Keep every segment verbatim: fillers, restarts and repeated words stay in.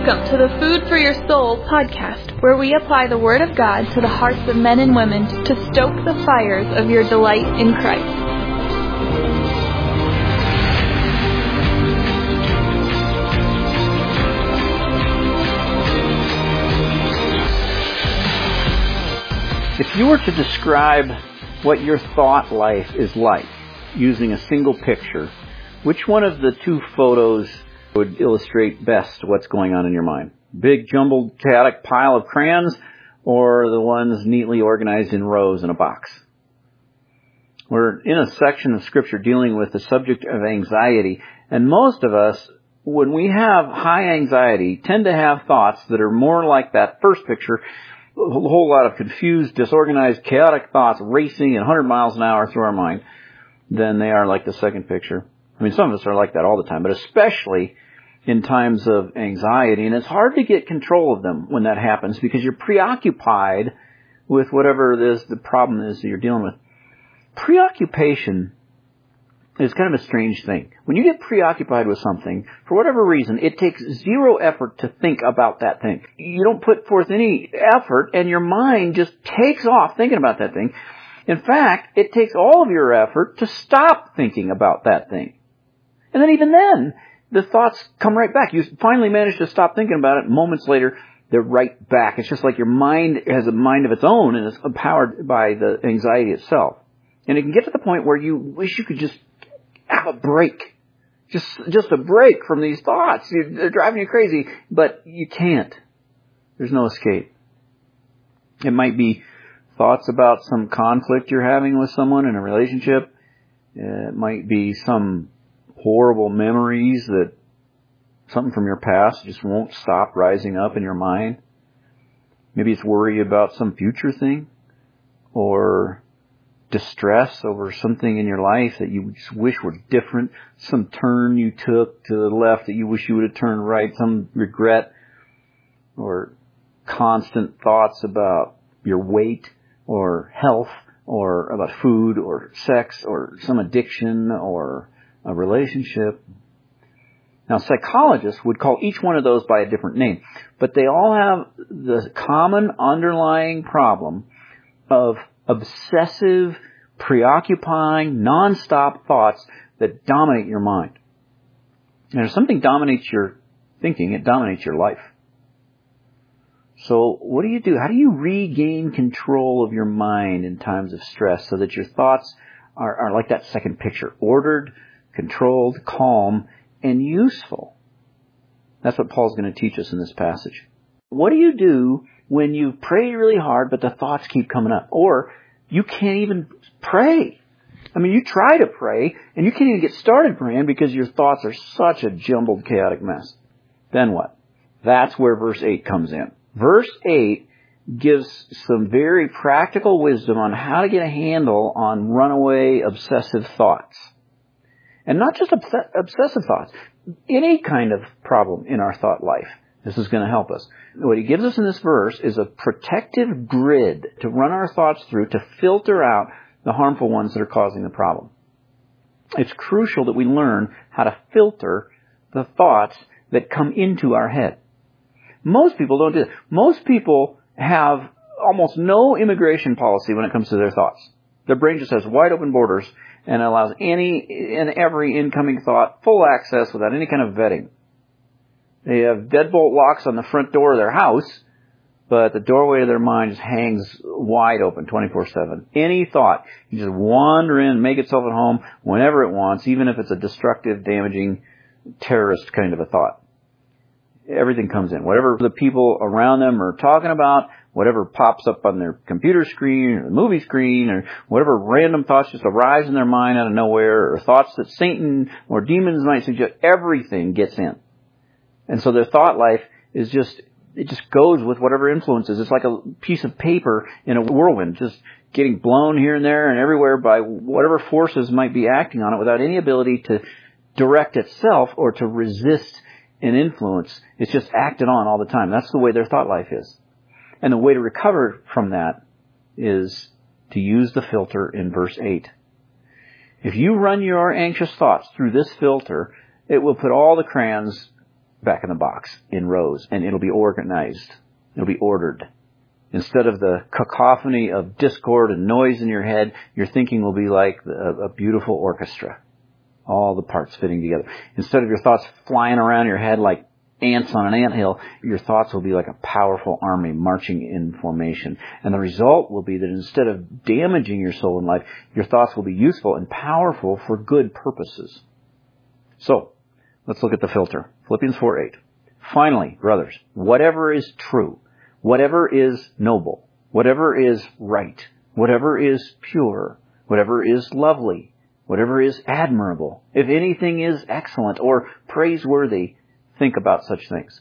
Welcome to the Food for Your Soul podcast, where we apply the Word of God to the hearts of men and women to stoke the fires of your delight in Christ. If you were to describe what your thought life is like using a single picture, which one of the two photos would illustrate best what's going on in your mind? Big jumbled chaotic pile of crayons, or the ones neatly organized in rows in a box? We're in a section of Scripture dealing with the subject of anxiety, and most of us, when we have high anxiety, tend to have thoughts that are more like that first picture, a whole lot of confused, disorganized, chaotic thoughts racing at one hundred miles an hour through our mind, than they are like the second picture. I mean, some of us are like that all the time, but especially in times of anxiety. And it's hard to get control of them when that happens because you're preoccupied with whatever it is the problem is that you're dealing with. Preoccupation is kind of a strange thing. When you get preoccupied with something, for whatever reason, it takes zero effort to think about that thing. You don't put forth any effort, and your mind just takes off thinking about that thing. In fact, it takes all of your effort to stop thinking about that thing. And then even then, the thoughts come right back. You finally manage to stop thinking about it. Moments later, they're right back. It's just like your mind has a mind of its own and is empowered by the anxiety itself. And it can get to the point where you wish you could just have a break. Just, just a break from these thoughts. They're driving you crazy, but you can't. There's no escape. It might be thoughts about some conflict you're having with someone in a relationship. It might be some horrible memories, that something from your past just won't stop rising up in your mind. Maybe it's worry about some future thing, or distress over something in your life that you just wish were different, some turn you took to the left that you wish you would have turned right, some regret, or constant thoughts about your weight or health, or about food or sex or some addiction or a relationship. Now, psychologists would call each one of those by a different name, but they all have the common underlying problem of obsessive, preoccupying, nonstop thoughts that dominate your mind. And if something dominates your thinking, it dominates your life. So what do you do? How do you regain control of your mind in times of stress so that your thoughts are, are like that second picture, ordered, controlled, calm, and useful? That's what Paul's going to teach us in this passage. What do you do when you pray really hard, but the thoughts keep coming up? Or you can't even pray. I mean, you try to pray, and you can't even get started praying because your thoughts are such a jumbled, chaotic mess. Then what? That's where verse eight comes in. Verse eight gives some very practical wisdom on how to get a handle on runaway, obsessive thoughts. And not just obs- obsessive thoughts. Any kind of problem in our thought life. This is going to help us. What he gives us in this verse is a protective grid to run our thoughts through to filter out the harmful ones that are causing the problem. It's crucial that we learn how to filter the thoughts that come into our head. Most people don't do that. Most people have almost no immigration policy when it comes to their thoughts. Their brain just has wide open borders and allows any and every incoming thought full access without any kind of vetting. They have deadbolt locks on the front door of their house, but the doorway of their mind just hangs wide open twenty-four seven. Any thought can just wander in, make itself at home whenever it wants, even if it's a destructive, damaging, terrorist kind of a thought. Everything comes in. Whatever the people around them are talking about, whatever pops up on their computer screen or the movie screen, or whatever random thoughts just arise in their mind out of nowhere, or thoughts that Satan or demons might suggest, everything gets in. And so their thought life is just, it just goes with whatever influences. It's like a piece of paper in a whirlwind, just getting blown here and there and everywhere by whatever forces might be acting on it without any ability to direct itself or to resist an influence. It's just acted on all the time. That's the way their thought life is. And the way to recover from that is to use the filter in verse eight. If you run your anxious thoughts through this filter, it will put all the crayons back in the box in rows, and it'll be organized. It'll be ordered. Instead of the cacophony of discord and noise in your head, your thinking will be like a, a beautiful orchestra. All the parts fitting together. Instead of your thoughts flying around your head like ants on an anthill, your thoughts will be like a powerful army marching in formation. And the result will be that instead of damaging your soul and life, your thoughts will be useful and powerful for good purposes. So, let's look at the filter. Philippians four eight. Finally, brothers, whatever is true, whatever is noble, whatever is right, whatever is pure, whatever is lovely, whatever is admirable, if anything is excellent or praiseworthy, think about such things.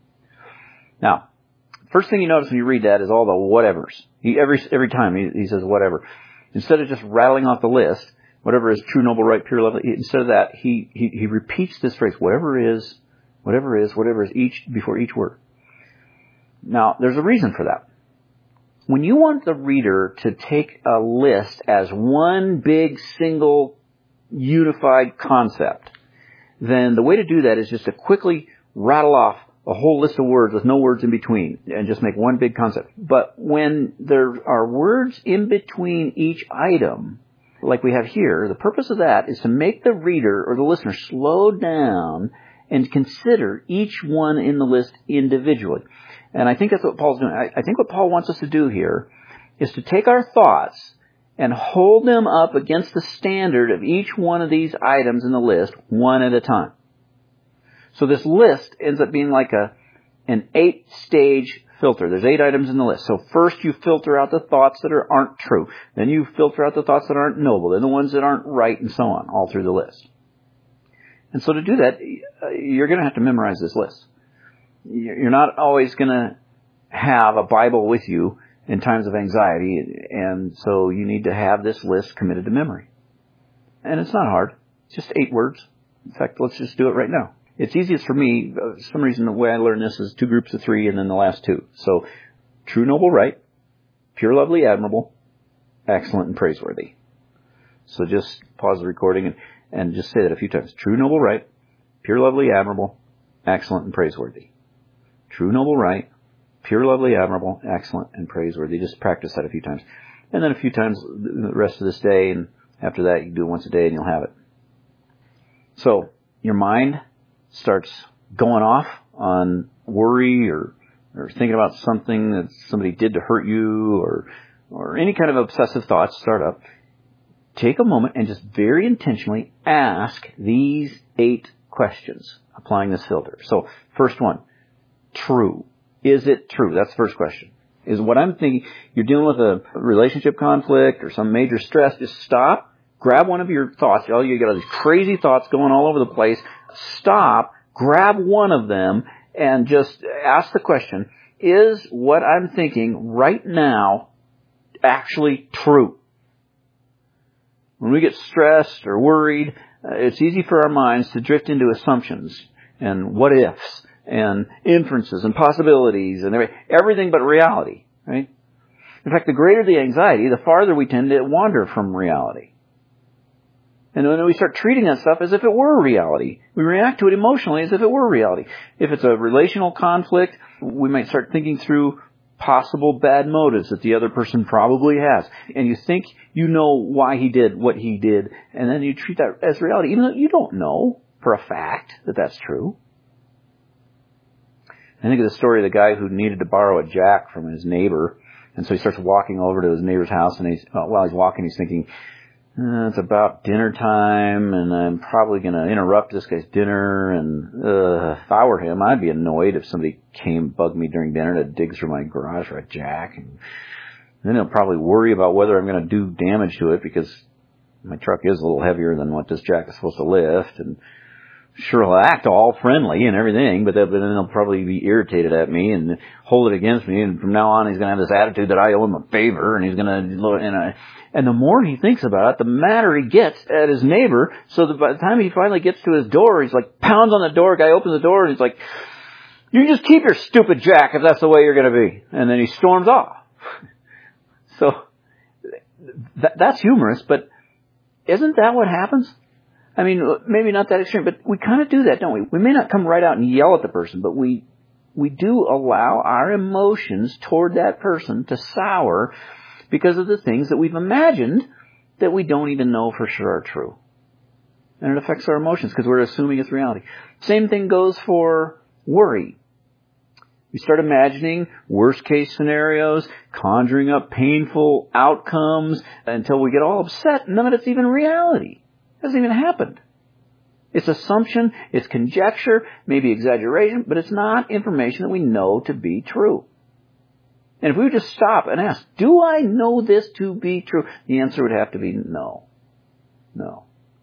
Now, first thing you notice when you read that is all the whatevers. He, every every time he, he says whatever. Instead of just rattling off the list, whatever is true, noble, right, pure, lovely, instead of that, he, he, he repeats this phrase, whatever is, whatever is, whatever is, each before each word. Now, there's a reason for that. When you want the reader to take a list as one big, single, unified concept, then the way to do that is just to quickly rattle off a whole list of words with no words in between and just make one big concept. But when there are words in between each item, like we have here, the purpose of that is to make the reader or the listener slow down and consider each one in the list individually. And I think that's what Paul's doing. I, I think what Paul wants us to do here is to take our thoughts and hold them up against the standard of each one of these items in the list, one at a time. So this list ends up being like a an eight-stage filter. There's eight items in the list. So first you filter out the thoughts that are, aren't true. Then you filter out the thoughts that aren't noble. Then the ones that aren't right, and so on, all through the list. And so to do that, you're going to have to memorize this list. You're not always going to have a Bible with you in times of anxiety, and so you need to have this list committed to memory. And it's not hard. It's just eight words. In fact, let's just do it right now. It's easiest for me. For some reason, the way I learn this is two groups of three and then the last two. So, true, noble, right, pure, lovely, admirable, excellent, and praiseworthy. So just pause the recording and, and just say that a few times. True, noble, right, pure, lovely, admirable, excellent, and praiseworthy. True, noble, right, pure, lovely, admirable, excellent, and praiseworthy. Just practice that a few times. And then a few times the rest of this day, and after that you can do it once a day and you'll have it. So, your mind starts going off on worry or, or thinking about something that somebody did to hurt you or, or any kind of obsessive thoughts start up. Take a moment and just very intentionally ask these eight questions applying this filter. So, first one, true. Is it true? That's the first question. Is what I'm thinking, you're dealing with a relationship conflict or some major stress, just stop, grab one of your thoughts. Oh, you got all these crazy thoughts going all over the place. Stop, grab one of them, and just ask the question, is what I'm thinking right now actually true? When we get stressed or worried, uh, it's easy for our minds to drift into assumptions and what ifs and inferences and possibilities and everything but reality, right? In fact, the greater the anxiety, the farther we tend to wander from reality. And then we start treating that stuff as if it were reality. We react to it emotionally as if it were reality. If it's a relational conflict, we might start thinking through possible bad motives that the other person probably has. And you think you know why he did what he did, and then you treat that as reality, even though you don't know for a fact that that's true. I think of the story of the guy who needed to borrow a jack from his neighbor. And so he starts walking over to his neighbor's house, and he's, uh, while he's walking, he's thinking, Uh, it's about dinner time, and I'm probably going to interrupt this guy's dinner. And uh, if I were him, I'd be annoyed if somebody came and bugged me during dinner to dig through my garage for a jack. And then he'll probably worry about whether I'm going to do damage to it because my truck is a little heavier than what this jack is supposed to lift. And sure, he'll act all friendly and everything, but then he'll probably be irritated at me and hold it against me. And from now on, he's going to have this attitude that I owe him a favor, and he's going to, and I, and the more he thinks about it, the madder he gets at his neighbor. So that by the time he finally gets to his door, he's like pounds on the door. Guy opens the door, and he's like, "You can just keep your stupid jack if that's the way you're going to be." And then he storms off. So th- that's humorous, but isn't that what happens? I mean, maybe not that extreme, but we kind of do that, don't we? We may not come right out and yell at the person, but we we do allow our emotions toward that person to sour because of the things that we've imagined that we don't even know for sure are true. And it affects our emotions because we're assuming it's reality. Same thing goes for worry. We start imagining worst case scenarios, conjuring up painful outcomes until we get all upset, and none of it's even reality. It hasn't even happened. It's assumption, it's conjecture, maybe exaggeration, but it's not information that we know to be true. And if we would just stop and ask, do I know this to be true? The answer would have to be no. No.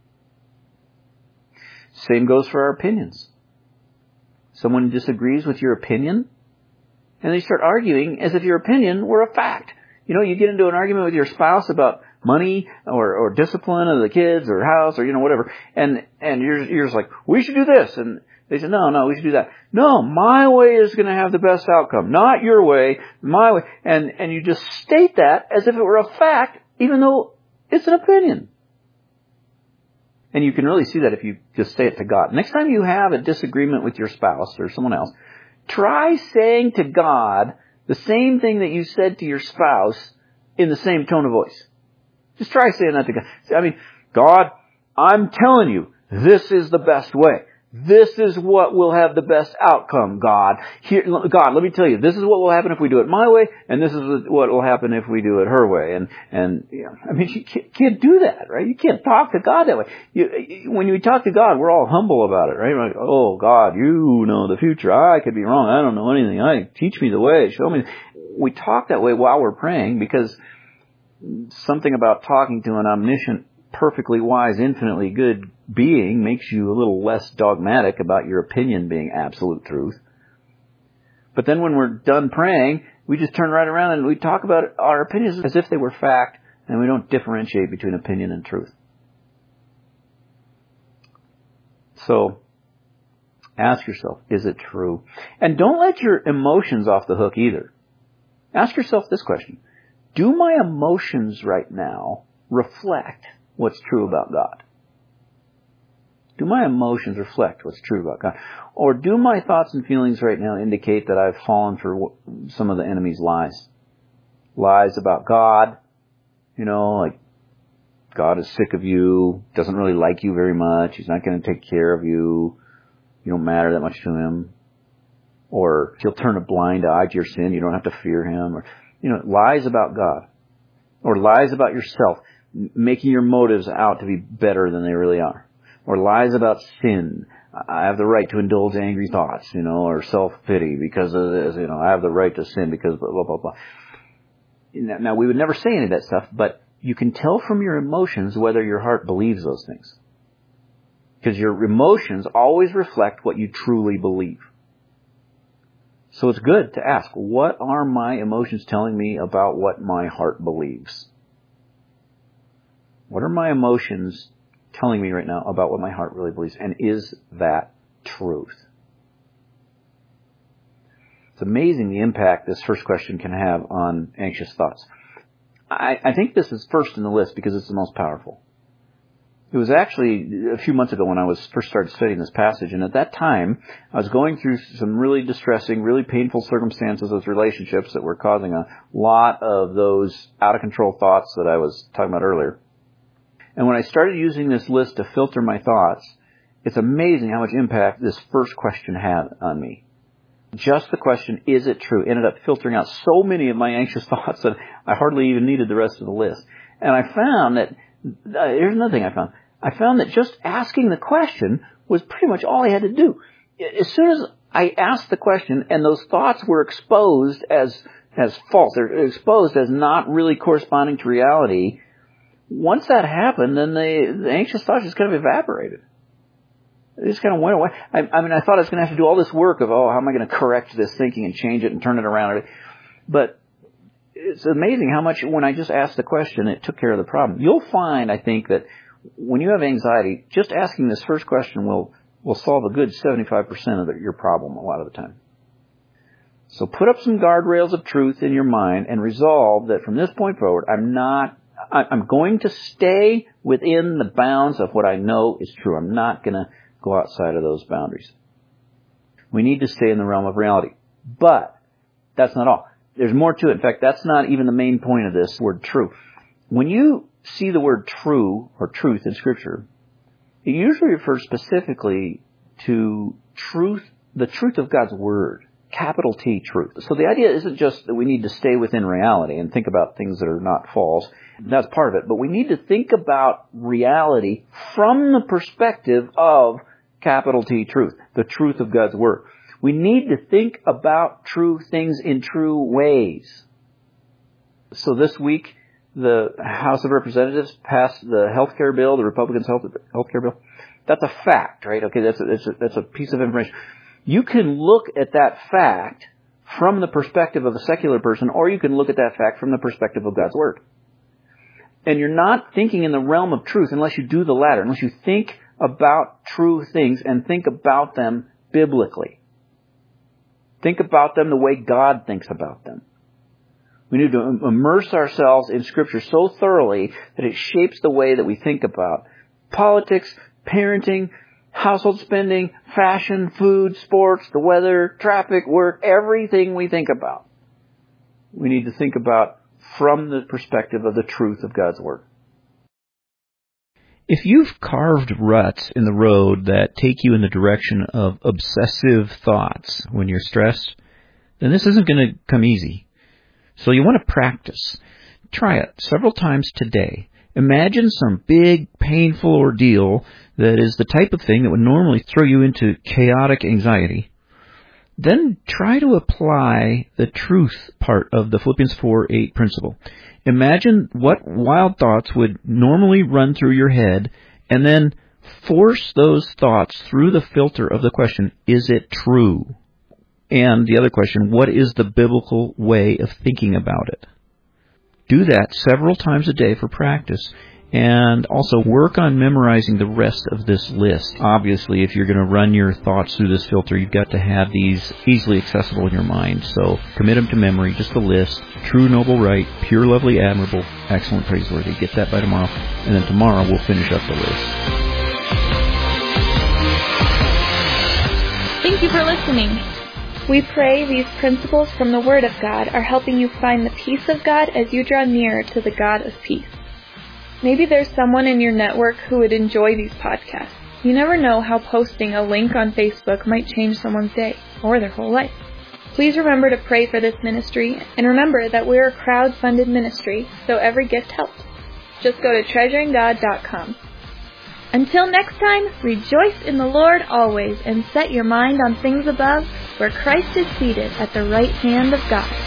Same goes for our opinions. Someone disagrees with your opinion, and they start arguing as if your opinion were a fact. You know, you get into an argument with your spouse about money or, or discipline of the kids or house or, you know, whatever, and, and you're, you're just like, we should do this. And they say, no, no, we should do that. No, my way is going to have the best outcome, not your way, my way. And, and you just state that as if it were a fact, even though it's an opinion. And you can really see that if you just say it to God. Next time you have a disagreement with your spouse or someone else, try saying to God the same thing that you said to your spouse in the same tone of voice. Just try saying that to God. I mean, God, I'm telling you, this is the best way. This is what will have the best outcome, God. Here, God, let me tell you, this is what will happen if we do it my way, and this is what will happen if we do it her way. And, and, you know, I mean, you can't, can't do that, right? You can't talk to God that way. You, when you talk to God, we're all humble about it, right? We're like, oh, God, you know the future. I could be wrong. I don't know anything. I, teach me the way. Show me. We talk that way while we're praying because something about talking to an omniscient, perfectly wise, infinitely good being makes you a little less dogmatic about your opinion being absolute truth. But then when we're done praying, we just turn right around and we talk about our opinions as if they were fact, and we don't differentiate between opinion and truth. So, ask yourself, is it true? And don't let your emotions off the hook either. Ask yourself this question. Do my emotions right now reflect what's true about God? Do my emotions reflect what's true about God? Or do my thoughts and feelings right now indicate that I've fallen for some of the enemy's lies? Lies about God, you know, like God is sick of you, doesn't really like you very much, He's not going to take care of you, you don't matter that much to Him. Or He'll turn a blind eye to your sin, you don't have to fear Him. Or, you know, lies about God. Or lies about yourself, making your motives out to be better than they really are. Or lies about sin. I have the right to indulge angry thoughts, you know, or self-pity because of this, you know, I have the right to sin because blah, blah, blah, blah. Now, we would never say any of that stuff, but you can tell from your emotions whether your heart believes those things. Because your emotions always reflect what you truly believe. So it's good to ask, what are my emotions telling me about what my heart believes? What are my emotions telling me right now about what my heart really believes? And is that truth? It's amazing the impact this first question can have on anxious thoughts. I, I think this is first in the list because it's the most powerful. It was actually a few months ago when I was first started studying this passage, and at that time, I was going through some really distressing, really painful circumstances with relationships that were causing a lot of those out-of-control thoughts that I was talking about earlier. And when I started using this list to filter my thoughts, it's amazing how much impact this first question had on me. Just the question, is it true, ended up filtering out so many of my anxious thoughts that I hardly even needed the rest of the list. And I found that, uh, here's another thing I found. I found that just asking the question was pretty much all I had to do. As soon as I asked the question and those thoughts were exposed as, as false, they're exposed as not really corresponding to reality, once that happened, then the, the anxious thoughts just kind of evaporated. It just kind of went away. I, I mean, I thought I was going to have to do all this work of, oh, how am I going to correct this thinking and change it and turn it around? But it's amazing how much, when I just asked the question, it took care of the problem. You'll find, I think, that when you have anxiety, just asking this first question will, will solve a good seventy-five percent of the, your problem a lot of the time. So put up some guardrails of truth in your mind and resolve that from this point forward, I'm not I'm going to stay within the bounds of what I know is true. I'm not going to go outside of those boundaries. We need to stay in the realm of reality. But that's not all. There's more to it. In fact, that's not even the main point of this word true. When you see the word true or truth in Scripture, it usually refers specifically to truth, the truth of God's Word. Capital T, truth. So the idea isn't just that we need to stay within reality and think about things that are not false. That's part of it. But we need to think about reality from the perspective of capital T, truth. The truth of God's Word. We need to think about true things in true ways. So this week, the House of Representatives passed the health care bill, the Republicans' health care bill. That's a fact, right? Okay, that's a, that's a, that's a piece of information. You can look at that fact from the perspective of a secular person, or you can look at that fact from the perspective of God's Word. And you're not thinking in the realm of truth unless you do the latter, unless you think about true things and think about them biblically. Think about them the way God thinks about them. We need to immerse ourselves in Scripture so thoroughly that it shapes the way that we think about politics, parenting, household spending, fashion, food, sports, the weather, traffic, work, everything we think about. We need to think about from the perspective of the truth of God's Word. If you've carved ruts in the road that take you in the direction of obsessive thoughts when you're stressed, then this isn't going to come easy. So you want to practice. Try it several times today. Imagine some big, painful ordeal that is the type of thing that would normally throw you into chaotic anxiety. Then try to apply the truth part of the Philippians four eight principle. Imagine what wild thoughts would normally run through your head, and then force those thoughts through the filter of the question, is it true? And the other question, what is the biblical way of thinking about it? Do that several times a day for practice. And also work on memorizing the rest of this list. Obviously, if you're going to run your thoughts through this filter, you've got to have these easily accessible in your mind. So commit them to memory, just the list. True, noble, right, pure, lovely, admirable, excellent, praiseworthy. Get that by tomorrow. And then tomorrow we'll finish up the list. Thank you for listening. We pray these principles from the Word of God are helping you find the peace of God as you draw nearer to the God of peace. Maybe there's someone in your network who would enjoy these podcasts. You never know how posting a link on Facebook might change someone's day or their whole life. Please remember to pray for this ministry, and remember that we're a crowd-funded ministry, so every gift helps. Just go to treasuring god dot com. Until next time, rejoice in the Lord always and set your mind on things above, where Christ is seated at the right hand of God.